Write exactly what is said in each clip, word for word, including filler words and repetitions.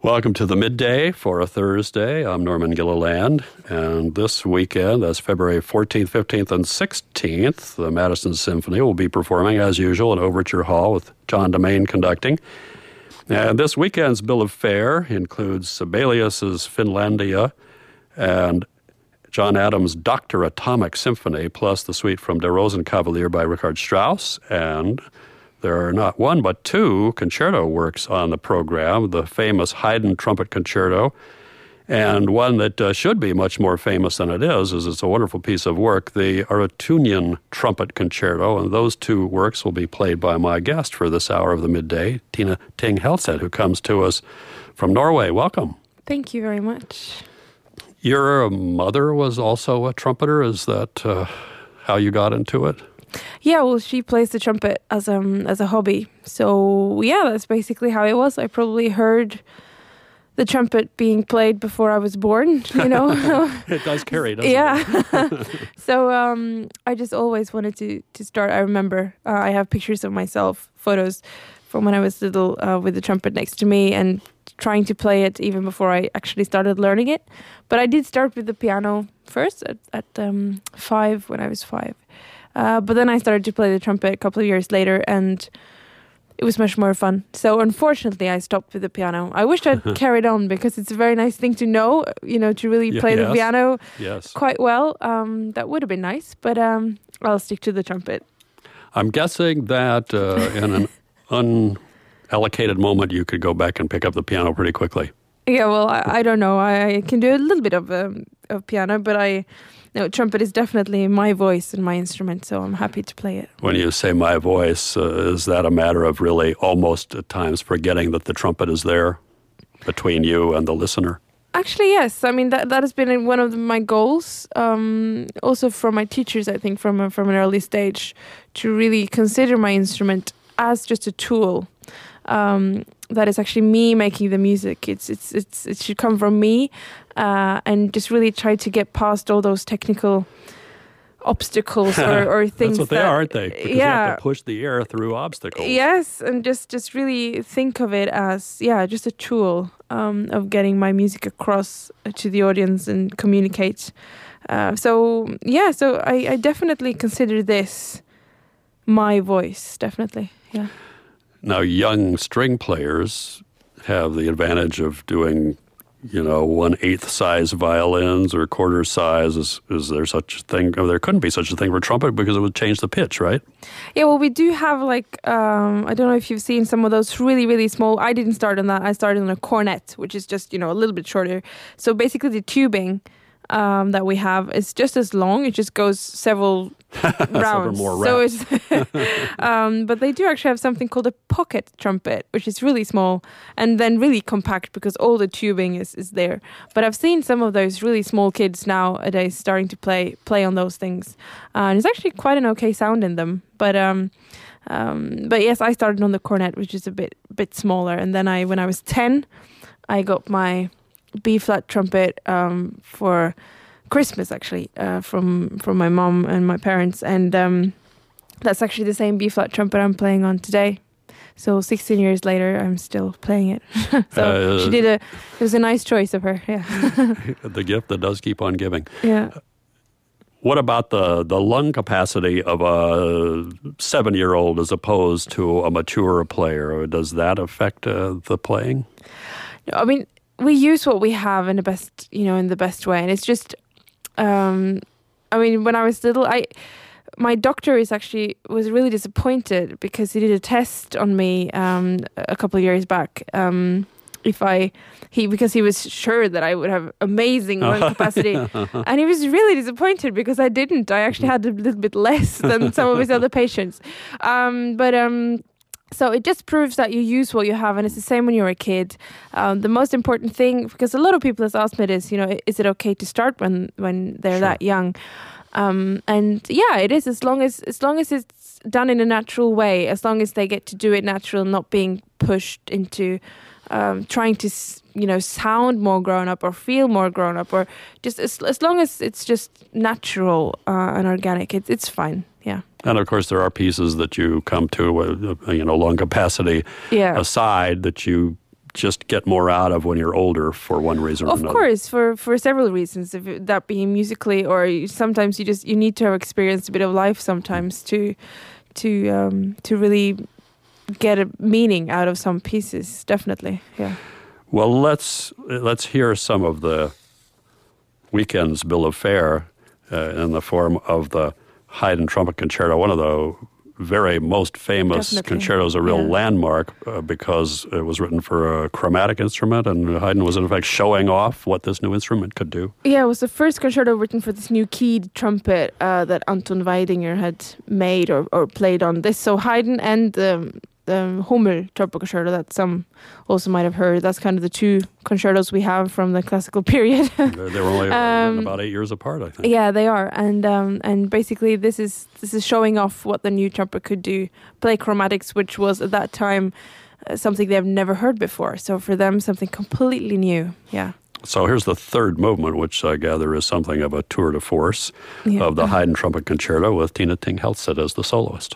Welcome to the Midday for a Thursday. I'm Norman Gilliland, and this weekend, that's February fourteenth, fifteenth, and sixteenth, the Madison Symphony will be performing, as usual, at Overture Hall with John DeMain conducting. And this weekend's bill of fare includes Sibelius's Finlandia and John Adams' Doctor Atomic Symphony, plus the suite from Der Rosenkavalier by Richard Strauss, and there are not one but two concerto works on the program, the famous Haydn Trumpet Concerto, and one that uh, should be much more famous than it is, as it's a wonderful piece of work, the Aretunian Trumpet Concerto, and those two works will be played by my guest for this hour of the midday, Tina Ting Helseth, who comes to us from Norway. Welcome. Thank you very much. Your mother was also a trumpeter. Is that uh, how you got into it? Yeah, well, she plays the trumpet as um as a hobby. So yeah, that's basically how it was. I probably heard the trumpet being played before I was born, you know. It does carry, doesn't yeah. it? Yeah. So um, I just always wanted to, to start. I remember uh, I have pictures of myself, photos from when I was little uh, with the trumpet next to me and trying to play it even before I actually started learning it. But I did start with the piano first at, at um, five, when I was five. Uh, but then I started to play the trumpet a couple of years later, and it was much more fun. So unfortunately, I stopped with the piano. I wish I'd carried on, because it's a very nice thing to know, you know, to really play yes. the piano yes. quite well. Um, that would have been nice, but um, I'll stick to the trumpet. I'm guessing that uh, in an unallocated moment, you could go back and pick up the piano pretty quickly. Yeah, well, I, I don't know. I, I can do a little bit of um, of piano, but I... No, trumpet is definitely my voice and my instrument, so I'm happy to play it. When you say my voice, uh, is that a matter of really almost at times forgetting that the trumpet is there between you and the listener? Actually, yes. I mean, that that has been one of my goals, um, also from my teachers, I think, from, a, from an early stage, to really consider my instrument as just a tool. Um, that is actually me making the music. It's it's it's it should come from me, uh, and just really try to get past all those technical obstacles or, or things. That's what they that, are, aren't they? Because yeah, you have to push the air through obstacles. Yes, and just just really think of it as yeah, just a tool um, of getting my music across to the audience and communicate. Uh, so yeah, so I, I definitely consider this my voice. Definitely, yeah. Now, young string players have the advantage of doing, you know, one-eighth size violins or quarter size. Is, is there such a thing? Oh, there couldn't be such a thing for trumpet because it would change the pitch, right? Yeah, well, we do have, like, um, I don't know if you've seen some of those really, really small. I didn't start on that. I started on a cornet, which is just, you know, a little bit shorter. So basically the tubing um, that we have is just as long. It just goes several rounds. More so it's um, but they do actually have something called a pocket trumpet, which is really small and then really compact because all the tubing is, is there. But I've seen some of those really small kids nowadays starting to play play on those things, uh, and it's actually quite an okay sound in them. But um, um, but yes, I started on the cornet, which is a bit bit smaller, and then I when I was ten, I got my B flat trumpet um, for Christmas, actually, uh, from from my mom and my parents, and um, that's actually the same B flat trumpet I'm playing on today. So sixteen years later, I'm still playing it. so uh, she did a. It was a nice choice of her. Yeah. The gift that does keep on giving. Yeah. What about the the lung capacity of a seven-year-old as opposed to a mature player? Does that affect uh, the playing? No, I mean, we use what we have in the best, you know, in the best way, and it's just. Um, I mean, when I was little, I my doctor is actually was really disappointed because he did a test on me um, a couple of years back. Um, if I he because he was sure that I would have amazing lung capacity, and he was really disappointed because I didn't. I actually had a little bit less than some of his other patients. Um, but um, So it just proves that you use what you have, and it's the same when you're a kid. Um, the most important thing, because a lot of people have asked me this, you know, is it okay to start when when they're sure. that young? Um, and yeah, it is, as long as as long as it's done in a natural way, as long as they get to do it natural, not being pushed into um, trying to, you know, sound more grown up or feel more grown up, or just as as long as it's just natural uh, and organic, it's it's fine. Yeah. And of course, there are pieces that you come to, uh, you know, lung capacity yeah. aside, that you just get more out of when you're older for one reason or Of another? course, for, for several reasons, if it, that being musically, or you- sometimes you just you need to have experienced a bit of life sometimes to to um, to really get a meaning out of some pieces. Definitely, yeah. Well, let's let's hear some of the weekend's bill of fare uh, in the form of the Haydn Trumpet Concerto, one of the very most famous Definitely. concertos, a real Yeah. landmark uh, because it was written for a chromatic instrument, and Haydn was in effect showing off what this new instrument could do. Yeah, it was the first concerto written for this new keyed trumpet uh, that Anton Weidinger had made or, or played on this. So Haydn and um, the Hummel trumpet concerto that some also might have heard. That's kind of the two concertos we have from the classical period. They were only Um, about eight years apart, I think. Yeah, they are, and um, and basically this is this is showing off what the new trumpet could do. Play chromatics, which was at that time uh, something they've never heard before. So for them, something completely new. Yeah. So here's the third movement, which I gather is something of a tour de force Yeah. of the Haydn Trumpet Concerto with Tina Ting-Heltstedt as the soloist.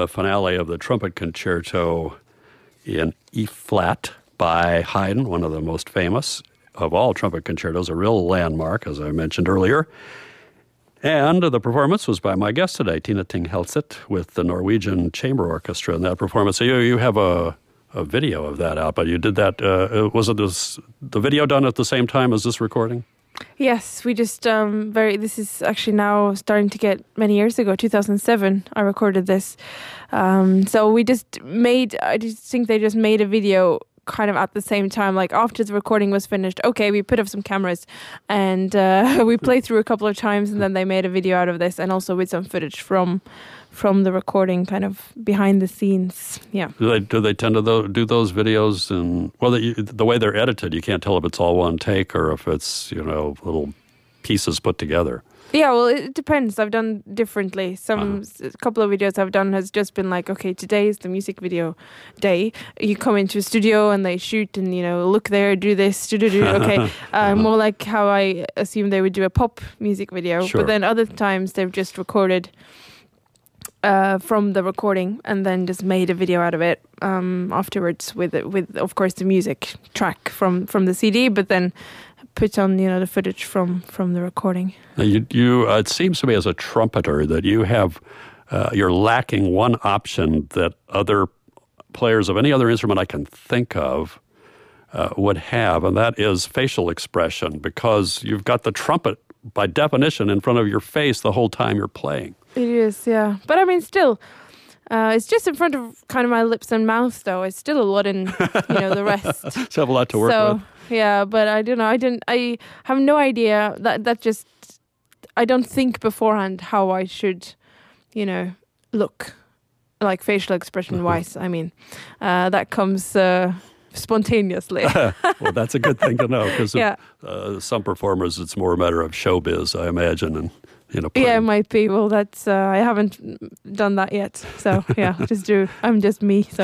finale of the Trumpet Concerto in E flat by Haydn, one of the most famous of all trumpet concertos, a real landmark, as I mentioned earlier. And the performance was by my guest today, Tina Ting-Helset, with the Norwegian Chamber Orchestra in that performance. So you, you have a, a video of that out, but you did that, uh, was it this, the video done at the same time as this recording? Yes, we just um very this is actually now starting to get many years ago, two thousand seven I recorded this. Um so we just made I just think they just made a video kind of at the same time, like after the recording was finished. Okay, we put up some cameras and uh we played through a couple of times, and then they made a video out of this, and also with some footage from from the recording, kind of behind the scenes. Yeah. Do they, do they tend to tho- do those videos? And well, the, the way they're edited, you can't tell if it's all one take or if it's, you know, little pieces put together. Yeah, well, it depends. I've done differently. Some Uh-huh. a couple of videos I've done has just been like, okay, today is the music video day. You come into a studio and they shoot, and you know, look there, do this, do do do. Okay, uh, more like how I assume they would do a pop music video. Sure. But then other times they've just recorded uh, from the recording and then just made a video out of it um, afterwards with with of course the music track from from the C D, but then put on, you know, the footage from from the recording. Now you, you uh, it seems to me as a trumpeter that you have uh, you're lacking one option that other players of any other instrument I can think of uh, would have, and that is facial expression, because you've got the trumpet by definition in front of your face the whole time you're playing. It is, yeah. But I mean, still, uh, it's just in front of kind of my lips and mouth, though. It's still a lot in, you know, the rest. So have a lot to work so, with. Yeah, but I don't know. I didn't. I have no idea. That that just. I don't think beforehand how I should, you know, look, like facial expression wise. I mean, uh, that comes uh, spontaneously. Well, that's a good thing to know, because Yeah. uh, some performers, it's more a matter of showbiz, I imagine, and you know. Yeah, it playing. might be. Well, that's. Uh, I haven't done that yet. So yeah, just do. I'm just me. So.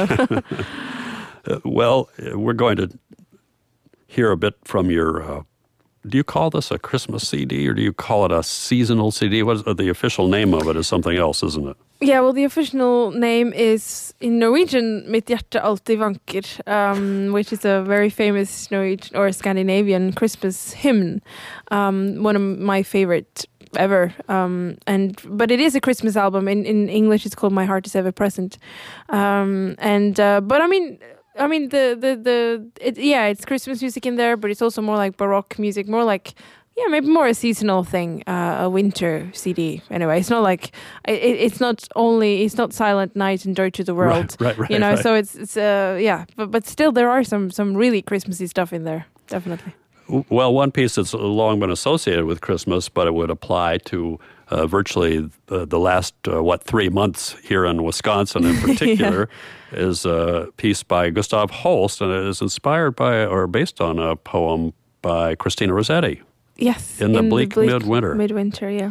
Uh, well, uh, we're going to hear a bit from your. Uh, do you call this a Christmas C D, or do you call it a seasonal C D? What is uh, the official name of it? Is something else, isn't it? Yeah, well, the official name is in Norwegian "Mitt hjerte alltid vanker," um, which is a very famous Norwegian or Scandinavian Christmas hymn. Um, one of my favorite ever. Um, and but it is a Christmas album. In in English, it's called "My Heart Is Ever Present." Um, and uh, but I mean. I mean, the, the, the it, yeah, it's Christmas music in there, but it's also more like Baroque music, more like, yeah, maybe more a seasonal thing, uh, a winter C D. Anyway, it's not like, it, it's not only, it's not Silent Night and Joy to the World, Right, right, right, you know, right. so it's, it's uh, yeah, but, but still there are some, some really Christmassy stuff in there, definitely. Well, one piece that's long been associated with Christmas, but it would apply to uh, virtually the, the last, uh, what, three months here in Wisconsin in particular, yeah. is a piece by Gustav Holst, and it is inspired by or based on a poem by Christina Rossetti. Yes. In the in bleak, the bleak midwinter. Midwinter, yeah.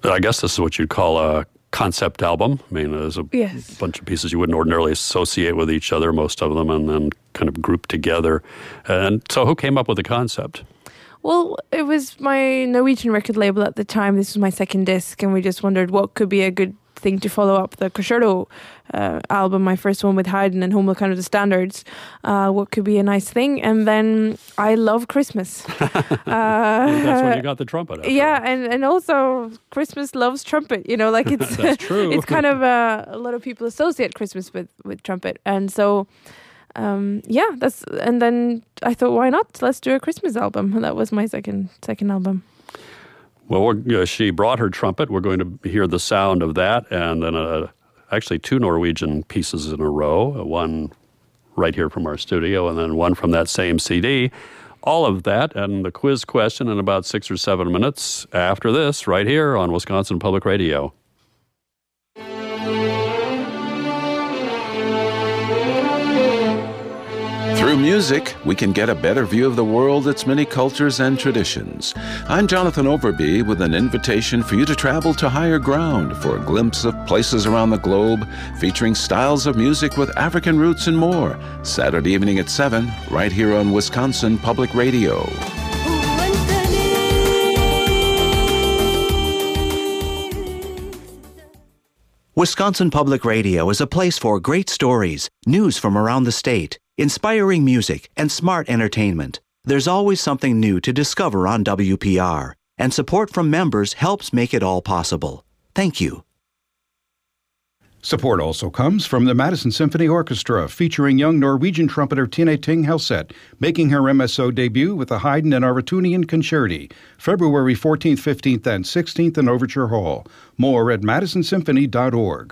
I guess this is what you'd call a concept album. I mean, there's a yes. bunch of pieces you wouldn't ordinarily associate with each other, most of them, and then kind of grouped together. And so who came up with the concept? Well, it was my Norwegian record label at the time. This was my second disc, and we just wondered what could be a good thing to follow up the Concerto uh, album, my first one with Haydn and Hummel, kind of the standards. Uh, what could be a nice thing? And then I love Christmas. uh, That's when you got the trumpet. Yeah, and, and also Christmas loves trumpet. You know, like it's That's true. It's kind of uh, a lot of people associate Christmas with with trumpet, and so. Um, yeah, that's and then I thought, why not? Let's do a Christmas album. And that was my second second album. Well, we're, uh, she brought her trumpet. We're going to hear the sound of that, and then uh, actually two Norwegian pieces in a row, one right here from our studio, and then one from that same C D. All of that and the quiz question in about six or seven minutes after this, right here on Wisconsin Public Radio. Through music, we can get a better view of the world, its many cultures and traditions. I'm Jonathan Overby with an invitation for you to travel to higher ground for a glimpse of places around the globe, featuring styles of music with African roots and more. Saturday evening at seven, right here on Wisconsin Public Radio. Wisconsin Public Radio is a place for great stories, news from around the state, inspiring music, and smart entertainment. There's always something new to discover on W P R, and support from members helps make it all possible. Thank you. Support also comes from the Madison Symphony Orchestra, featuring young Norwegian trumpeter Tine Ting Helseth, making her M S O debut with the Haydn and Aratunian Concerti, February fourteenth, fifteenth, and sixteenth in Overture Hall. More at madison symphony dot org.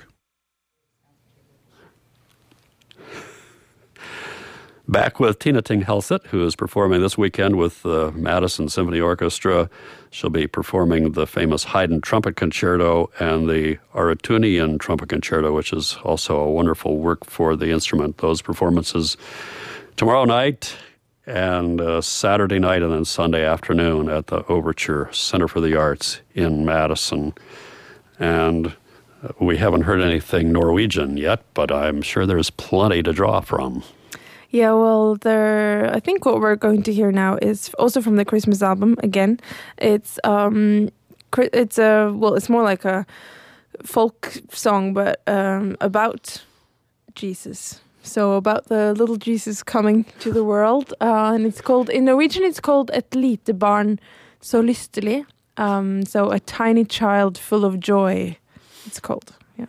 Back with Tine Ting Helseth, who is performing this weekend with the Madison Symphony Orchestra. She'll be performing the famous Haydn Trumpet Concerto and the Aratunian Trumpet Concerto, which is also a wonderful work for the instrument. Those performances tomorrow night and uh, Saturday night and then Sunday afternoon at the Overture Center for the Arts in Madison. And we haven't heard anything Norwegian yet, but I'm sure there's plenty to draw from. Yeah, well, there. I think what we're going to hear now is also from the Christmas album. Again, it's um, it's a well, it's more like a folk song, but um, about Jesus. So about the little Jesus coming to the world, uh, and it's called in Norwegian. It's called "Et lite barn så lystelig." Um, so a tiny child full of joy. It's called. Yeah.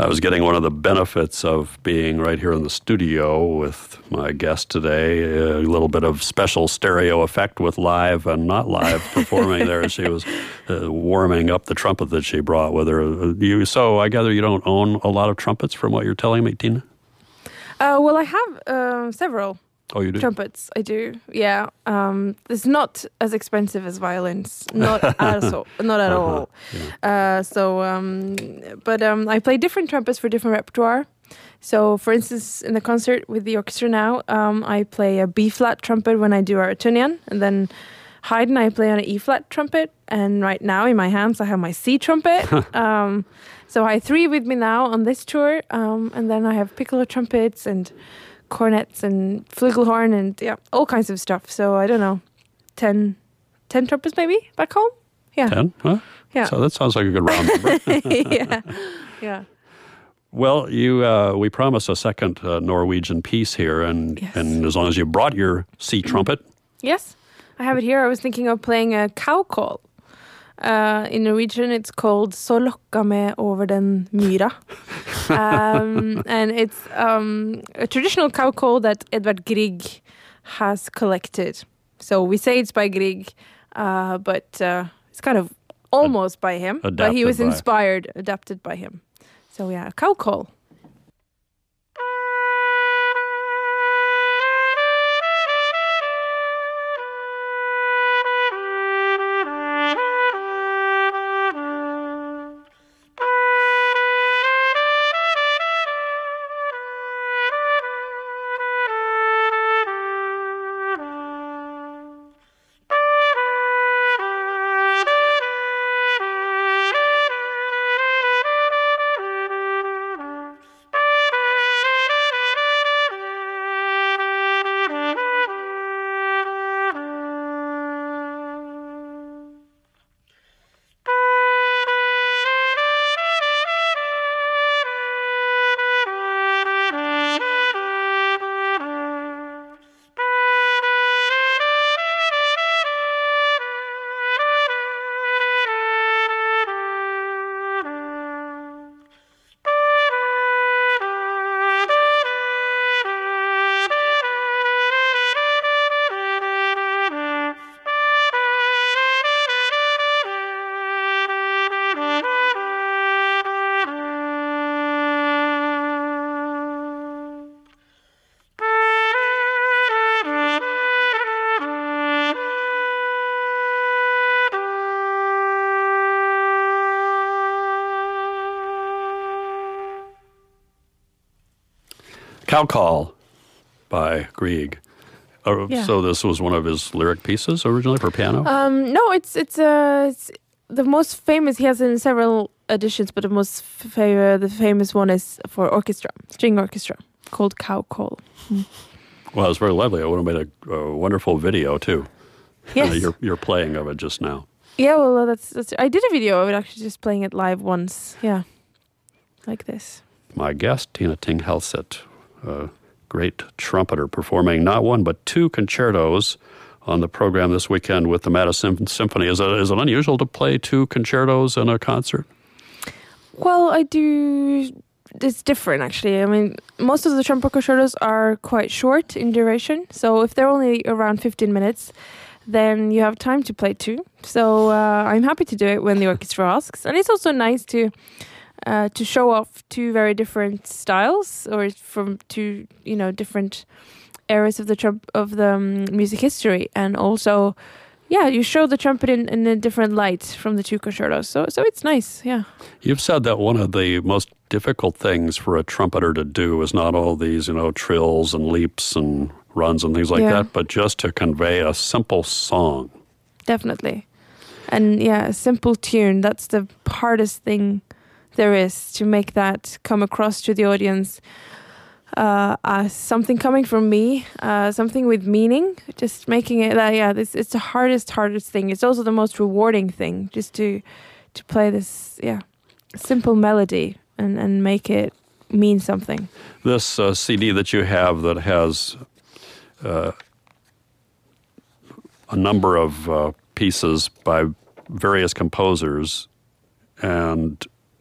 was getting one of the benefits of being right here in the studio with my guest today, a little bit of special stereo effect with live and not live performing there. She was uh, warming up the trumpet that she brought with her. You, so I gather you don't own a lot of trumpets from what you're telling me, Tina? Uh, well, I have uh, several. Oh, you do? Trumpets, I do. Yeah, um, it's not as expensive as violins, not at all, not at Uh-huh, all. yeah. Uh, so, um, but um, I play different trumpets for different repertoire. So, for instance, in the concert with the orchestra now, um, I play a B flat trumpet when I do Aratunian, and then Haydn I play on an E flat trumpet. And right now in my hands I have my C trumpet. um, so I have three with me now on this tour, um, and then I have piccolo trumpets and cornets and flugelhorn and yeah, all kinds of stuff. So I don't know, ten, ten trumpets maybe back home. Yeah, Ten? Huh? yeah, So that sounds like a good round number. yeah, yeah. Well, you uh, we promised a second uh, Norwegian piece here, and Yes. and as long as you brought your C trumpet, Yes, I have it here. I was thinking of playing a cow call. Uh, in Norwegian, it's called "Så lokka me over den myra," um, and it's um, a traditional cow call that Edvard Grieg has collected. So we say it's by Grieg, uh, but uh, it's kind of almost by him. But he adapted was by. inspired, adapted by him. So yeah, a cow call. Cow Call by Grieg. Uh, Yeah. So this was one of his lyric pieces originally for piano? Um, no, it's it's uh it's the most famous. He has in several editions, but the most fa- the famous one is for orchestra, string orchestra, called Cow Call. Well, it's very lovely. It would have made a, a wonderful video, too. Yes. Uh, your, your playing of it just now. Yeah, well, uh, that's that's. I did a video of it actually, just playing it live once. Yeah, like this. My guest, Tina Ting-Helseth, a great trumpeter, performing not one but two concertos on the program this weekend with the Madison Symphony. Is it, is it unusual to play two concertos in a concert? Well, I do. It's different, actually. I mean, most of the trumpet concertos are quite short in duration. So if they're only around fifteen minutes, then you have time to play two. So uh, I'm happy to do it when the orchestra asks. And it's also nice to uh, to show off two very different styles, or from two, you know, different eras of the trump of the um, music history, and also, yeah, you show the trumpet in, in a different light from the two concertos. So, so it's nice, yeah. You've said that one of the most difficult things for a trumpeter to do is not all these, you know, trills and leaps and runs and things like Yeah. that, but just to convey a simple song. Definitely. And yeah, a simple tune, that's the hardest thing there is, to make that come across to the audience uh, as something coming from me, uh, something with meaning, just making it that, yeah, this it's the hardest, hardest thing. It's also the most rewarding thing, just to to play this, yeah, simple melody and, and make it mean something. This uh, C D that you have that has uh, a number of uh, pieces by various composers, and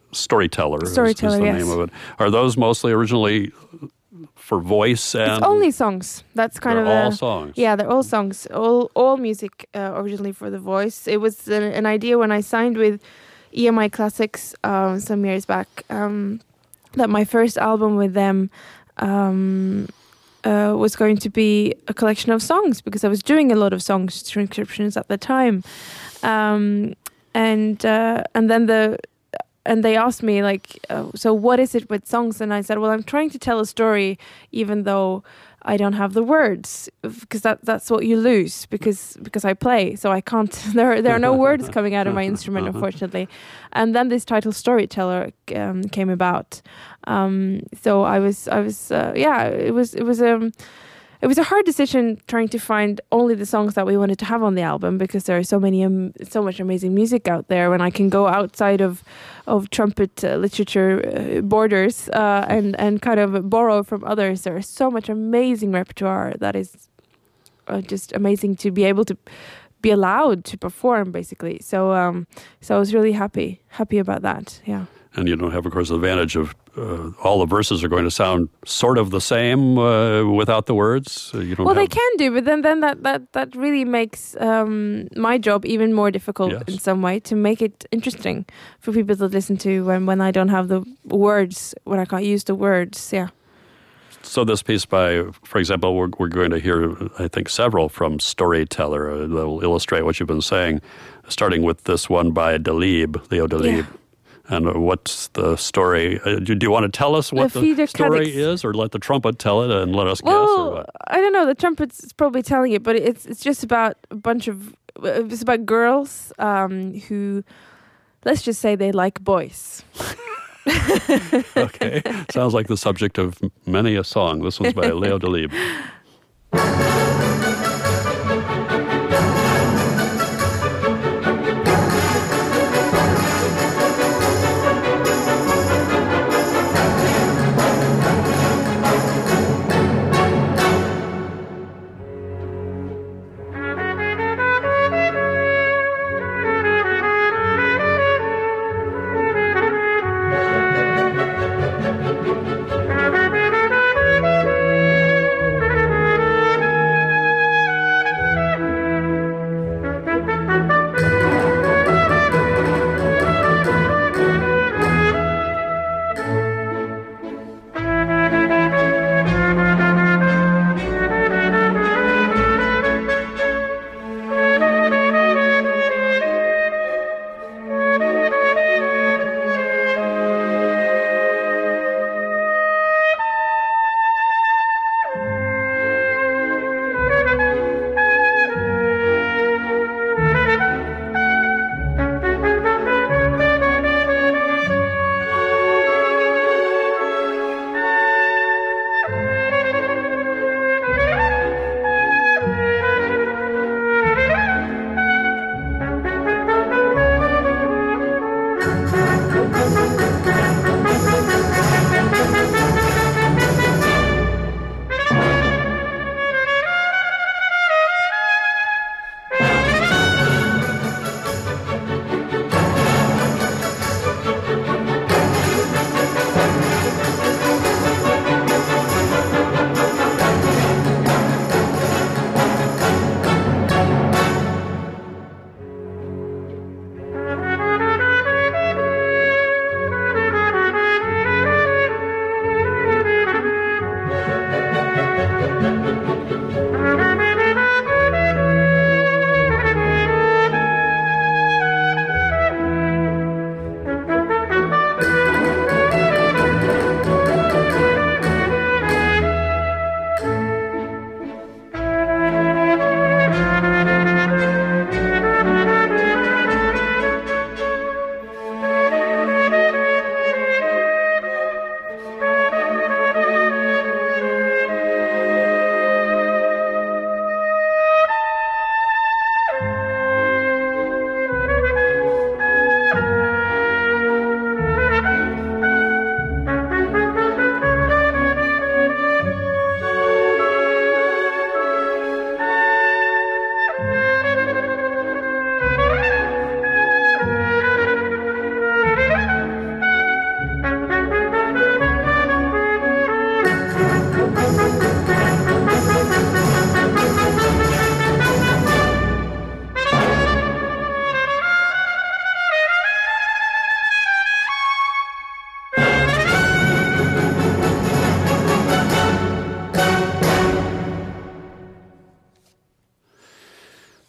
Storyteller. Storyteller, is, is the yes. name of it. Are those mostly originally for voice and It's only songs. That's kind they're of all a, songs. Yeah, they're all songs. All all music uh, originally for the voice. It was an, an idea when I signed with E M I Classics um, some years back. Um, that my first album with them um, uh, was going to be a collection of songs because I was doing a lot of songs transcriptions at the time, um, and uh, and then the. And they asked me, like, uh, so what is it with songs? And I said, well, I'm trying to tell a story even though I don't have the words, because that, that's what you lose because because I play. So I can't, there, there are no words coming out of my instrument, unfortunately. And then this title, Storyteller, um, came about. Um, so I was, I was, uh, yeah, it was, it was, um, It was a hard decision trying to find only the songs that we wanted to have on the album because there are so many, um, so much amazing music out there. When I can go outside of, of trumpet uh, literature uh, borders uh, and and kind of borrow from others, there is so much amazing repertoire that is uh, just amazing to be able to be allowed to perform, basically. So, um, so I was really happy, happy about that. Yeah. And you don't have, of course, the advantage of uh, all the verses are going to sound sort of the same uh, without the words. Uh, you don't well, have... they can do, but then, then that, that, that really makes um, my job even more difficult Yes. in some way to make it interesting for people to listen to when, when I don't have the words, when I can't use the words, yeah. So this piece by, for example, we're, we're going to hear, I think, several from Storyteller uh, that will illustrate what you've been saying, starting with this one by Delibes, Leo Delibes. Yeah. And what's the story? Uh, do, do you want to tell us what The the Fieder story Cadix. is, or let the trumpet tell it and let us guess, Well, or what? I don't know. The trumpet's probably telling it, but it's it's just about a bunch of it's about girls um, who, let's just say, they like boys. Okay, sounds like the subject of many a song. This one's by Leo Delibes.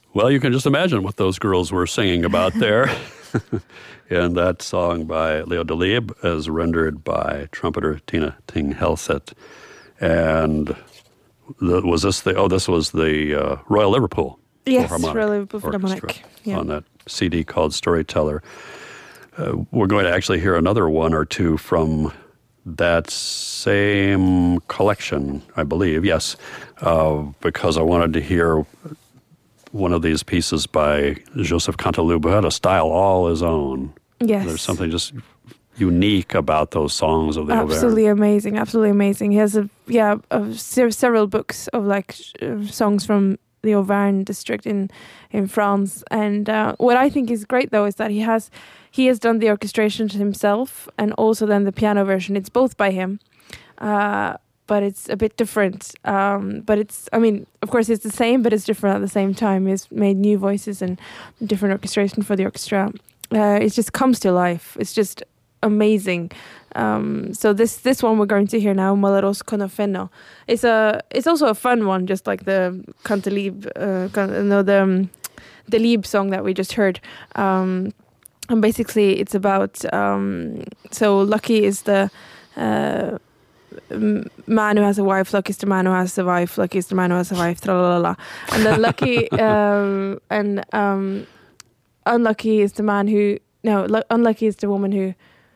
Well, you can just imagine what those girls were singing about there. And that song by Leo Delibes is rendered by trumpeter Tina Ting Helset. And the, was this the, oh, this was the uh, Royal Liverpool Yes, Philharmonic Royal Liverpool Orchestra Philharmonic. Yeah. on that C D called Storyteller. Uh, we're going to actually hear another one or two from that same collection, I believe, yes, uh, because I wanted to hear one of these pieces by Joseph Canteloup, who had a style all his own. Yes. There's something just unique about those songs of the Absolutely Auvergne. amazing, absolutely amazing. He has a yeah a, se- several books of like sh- uh, songs from the Auvergne district in in France. And uh, what I think is great though is that he has he has done the orchestration himself and also then the piano version. It's both by him. Uh, but it's a bit different. Um, but it's, I mean, of course it's the same, but it's different at the same time. He's made new voices and different orchestration for the orchestra. Uh, it just comes to life. It's just amazing. Um, so this this one we're going to hear now, Malaros Conofeno. It's a it's also a fun one, just like the Canteloup, uh, can, no, the um, Delibes song that we just heard. Um, and basically, it's about um, so Lucky is the uh, man who has a wife. Lucky is the man who has a wife. Lucky is the man who has a wife. Tra la la la. And then Lucky um, and um, Unlucky is the man who no. Lu- unlucky is the woman who.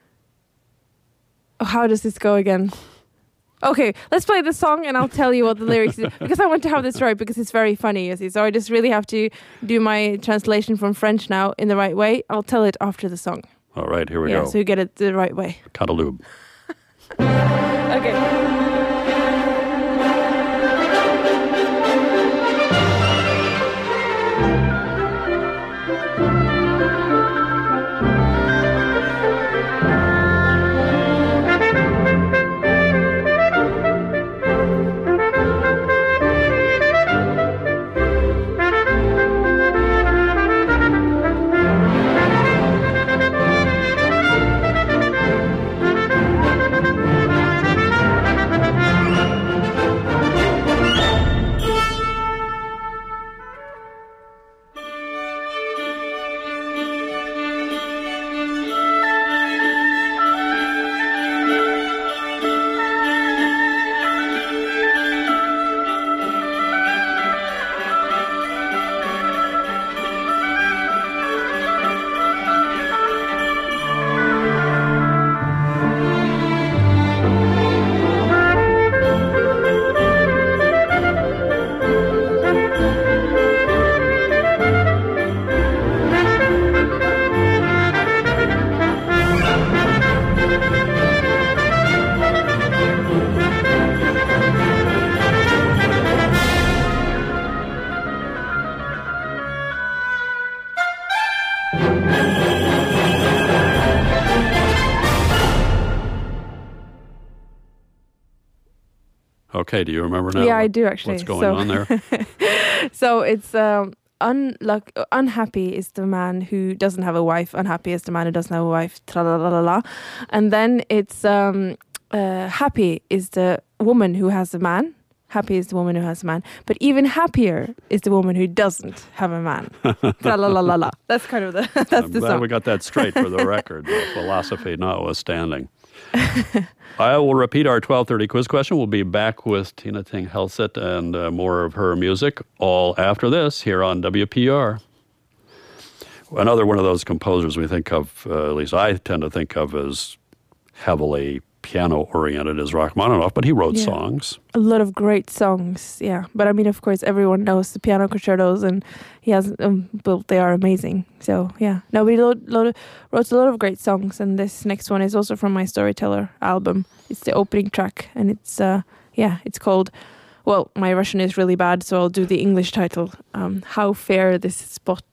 Oh, how does this go again? Okay, let's play the song and I'll tell you what the lyrics is, because I want to have this right because it's very funny, you see. So I just really have to do my translation from French now in the right way. I'll tell it after the song. All right, here we yeah, go. so you get it the right way. Canteloup. Okay. Okay, do you remember now? Yeah, I what- do actually. What's going So- on there? So it's um, unluck- unhappy is the man who doesn't have a wife. Unhappy is the man who doesn't have a wife. Tra la la la la. And then it's um, uh, happy is the woman who has a man. Happy is the woman who has a man. But even happier is the woman who doesn't have a man. Tra la la la la. That's kind of the that's I'm the glad song. we got that straight for the record, the philosophy notwithstanding. I will repeat our twelve thirty quiz question. We'll be back with Tina Ting Helset and uh, more of her music all after this here on W P R. Another one of those composers we think of, uh, at least I tend to think of as heavily piano-oriented is Rachmaninoff, but he wrote Yeah. songs. A lot of great songs, yeah. But I mean, of course, everyone knows the piano concertos, and he has, um, well, they are amazing. So yeah, no, but he lo- lo- wrote a lot of great songs, and this next one is also from my Storyteller album. It's the opening track, and it's uh, yeah, it's called. Well, my Russian is really bad, so I'll do the English title. Um, How Fair This Spot.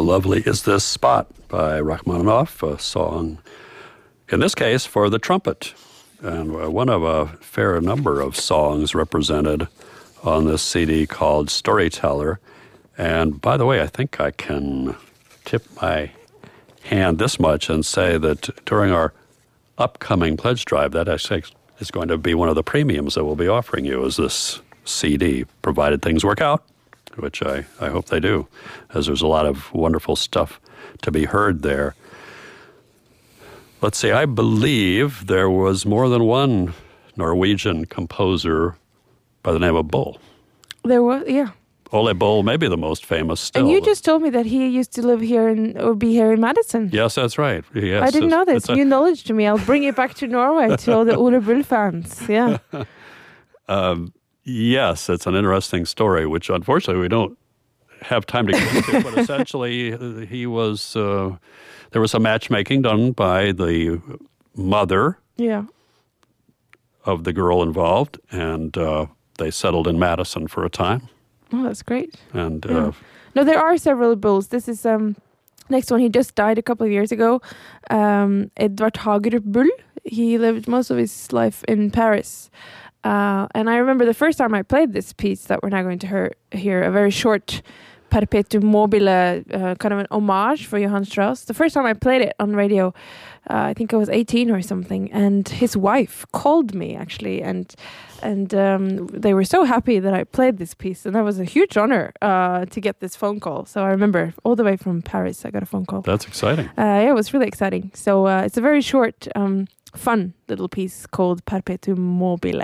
lovely is this spot by Rachmaninoff, a song, in this case, for the trumpet. And uh, one of a fair number of songs represented on this C D called Storyteller. And by the way, I think I can tip my hand this much and say that during our upcoming pledge drive, that actually is going to be one of the premiums that we'll be offering you is this C D, provided things work out, which I, I hope they do, as there's a lot of wonderful stuff to be heard there. Let's see, I believe there was more than one Norwegian composer by the name of Bull. There was, yeah. Ole Bull may be the most famous still. And you just told me that he used to live here in, or be here in Madison. Yes, that's right. Yes, I didn't know this. a, New knowledge to me. I'll bring it back to Norway to all the Ole Bull fans. Yeah. um, yes, it's an interesting story, which unfortunately we don't have time to get into. But essentially, he was. Uh, there was some matchmaking done by the mother. Yeah. Of the girl involved, and uh, they settled in Madison for a time. Oh, that's great. And yeah. uh, no, there are several Bulls. This is um next one. He just died a couple of years ago. Um, Edvard Hagerup Bull. He lived most of his life in Paris. Uh, and I remember the first time I played this piece that we're now going to hear, hear a very short Perpetuum mobile, uh, kind of an homage for Johann Strauss. The first time I played it on radio, uh, I think I was eighteen or something, and his wife called me actually, and and um, they were so happy that I played this piece, and that was a huge honor uh, to get this phone call. So I remember all the way from Paris, I got a phone call. That's exciting. Uh, yeah, it was really exciting. So uh, it's a very short, um, fun little piece called Perpetuum mobile.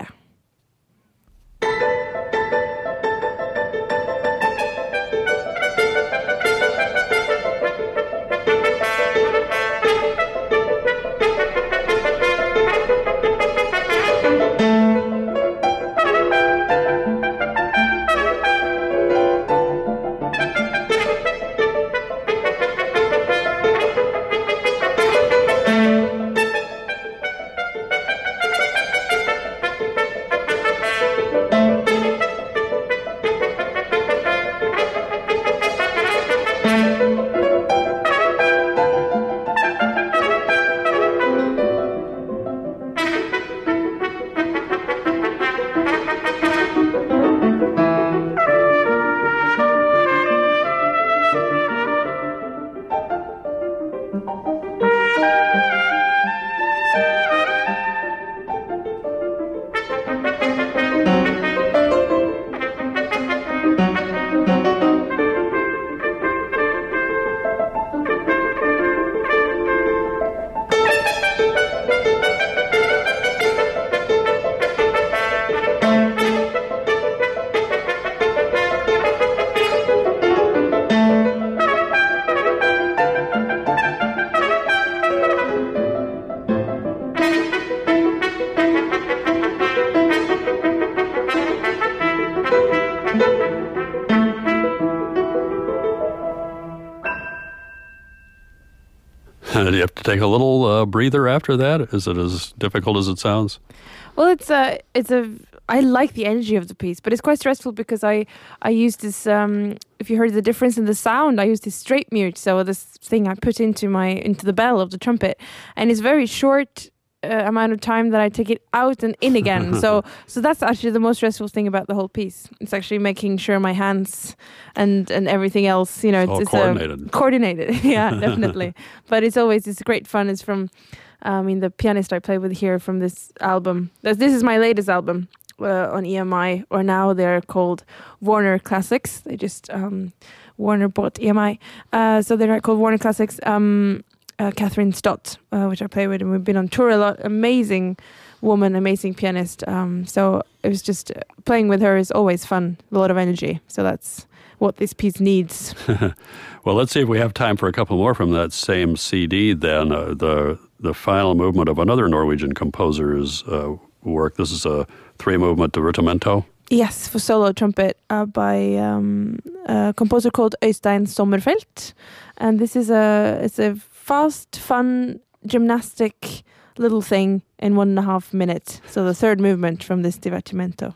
Do you have to take a little uh, breather after that? Is it as difficult as it sounds? Well, it's a, it's a. I like the energy of the piece, but it's quite stressful because I, I use this. Um, if you heard the difference in the sound, I use this straight mute. So this thing I put into my into the bell of the trumpet, and it's very short uh, amount of time that I take it out and in again. so so that's actually the most stressful thing about the whole piece. It's actually making sure my hands and and everything else, you know, it's, it's, all it's coordinated. Uh, coordinated. Yeah, definitely. But it's always it's great fun. It's from. I mean, the pianist I play with here from this album. This is my latest album uh, on E M I, or now they're called Warner Classics. They just, um, Warner bought E M I. Uh, so they're called Warner Classics. Um, uh, Catherine Stott, uh, which I play with, and we've been on tour a lot. Amazing woman, amazing pianist. Um, so it was just, uh, playing with her is always fun, a lot of energy. So that's what this piece needs. Well, let's see if we have time for a couple more from that same C D then. Uh, the the final movement of another Norwegian composer's uh, work. This is a three-movement divertimento. Yes, for solo trumpet uh, by um, a composer called Øystein Sommerfelt. And this is a it's a fast, fun, gymnastic little thing in one and a half minutes. So the third movement from this divertimento.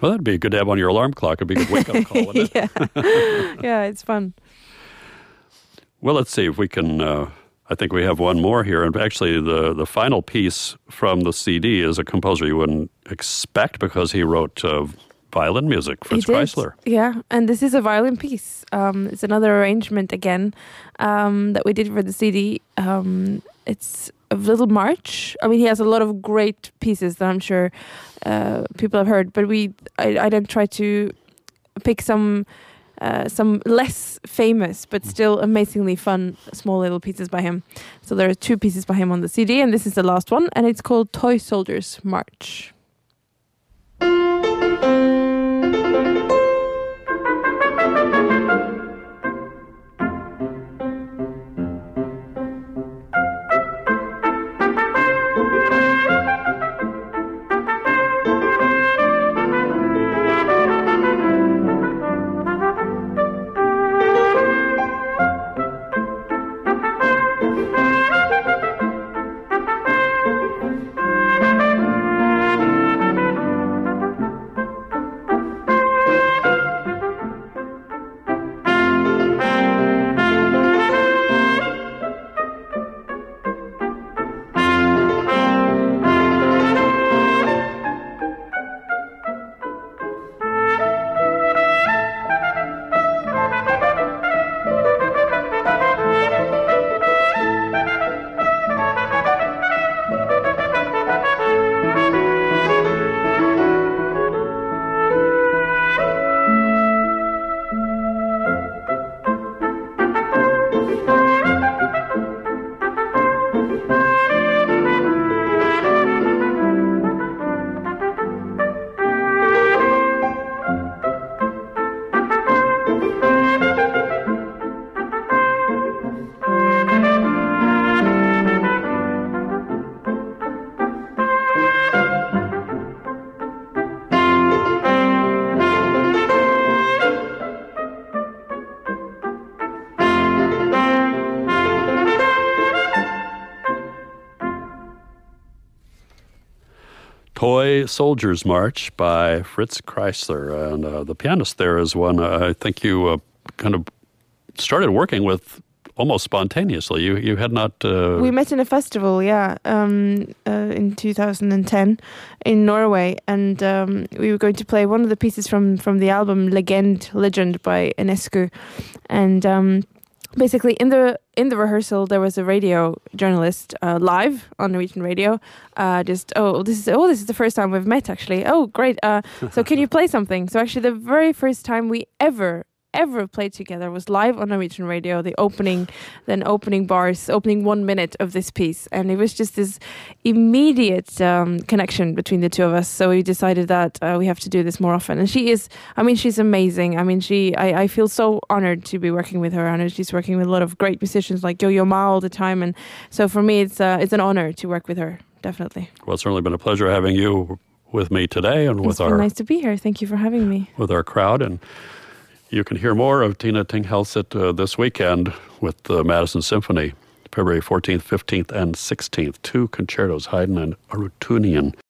Well, that'd be good to have on your alarm clock. It'd be a good wake-up call, wouldn't it? yeah. yeah, it's fun. Well, let's see if we can... Uh, I think we have one more here. And actually, the, the final piece from the C D is a composer you wouldn't expect because he wrote uh, violin music, Fritz Kreisler. Yeah, and this is a violin piece. Um, it's another arrangement again um, that we did for the C D. Um, it's a little march. I mean, he has a lot of great pieces that I'm sure uh, people have heard, but we I, I don't try to pick some... Uh, some less famous but still amazingly fun small little pieces by him. So there are two pieces by him on the C D, and this is the last one, and it's called Toy Soldiers March. Toy Soldiers March by Fritz Kreisler. And uh, the pianist there is one uh, I think you uh, kind of started working with almost spontaneously. You you had not... Uh... We met in a festival, yeah, um, uh, in two thousand ten in Norway. And um, we were going to play one of the pieces from, from the album Legend, Legend by Enescu. And... Um, Basically, in the in the rehearsal, there was a radio journalist uh, live on Norwegian radio. Uh, just oh, this is oh, this is the first time we've met. Actually, oh, great. Uh, so, can you play something? So, actually, the very first time we ever ever played together was live on Norwegian radio. The opening, then opening bars, opening one minute of this piece, and it was just this immediate um, connection between the two of us. So we decided that uh, we have to do this more often. And she is, I mean, she's amazing. I mean, she, I, I feel so honored to be working with her. And she's working with a lot of great musicians like Yo-Yo Ma all the time. And so for me, it's uh, it's an honor to work with her. Definitely. Well, it's certainly been a pleasure having you with me today and with it's been our nice to be here. Thank you for having me. With our crowd. And you can hear more of Tina Ting-Helseth uh, this weekend with the Madison Symphony, February fourteenth, fifteenth, and sixteenth. Two concertos, Haydn and Arutunian.